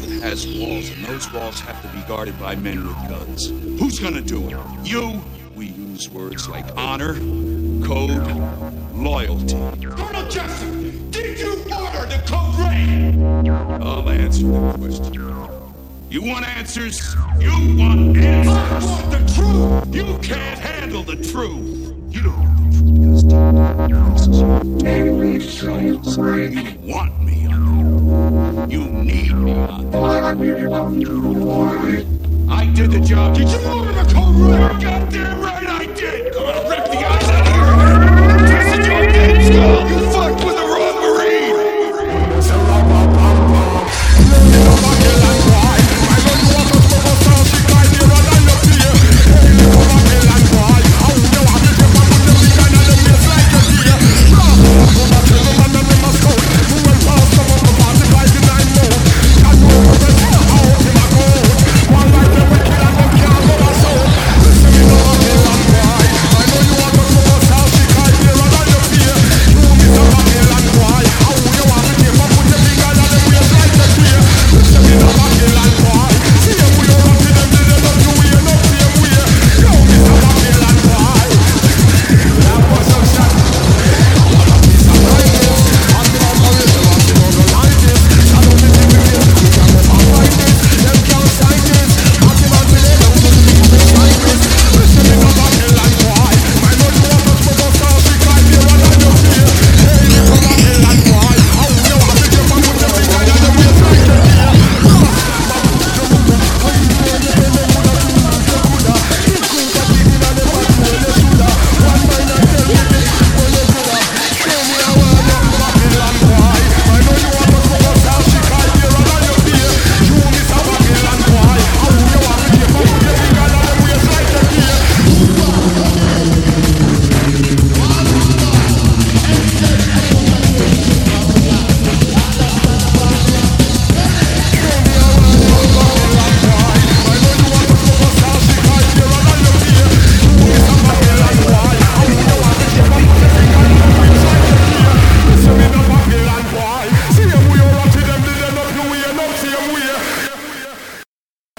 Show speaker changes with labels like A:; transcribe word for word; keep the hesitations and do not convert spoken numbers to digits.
A: that has walls, and those walls have to be guarded by men with guns. Who's gonna do it? You? We use words like honor, code, loyalty.
B: Colonel Jessup, did you order the code red?
A: I'll answer the question. You want answers? You want answers?
B: I want the truth!
A: You can't handle the truth! You don't want the truth because you want me on that. You need me on that. I did the job.
B: Did you order the code red?
A: You're goddamn right!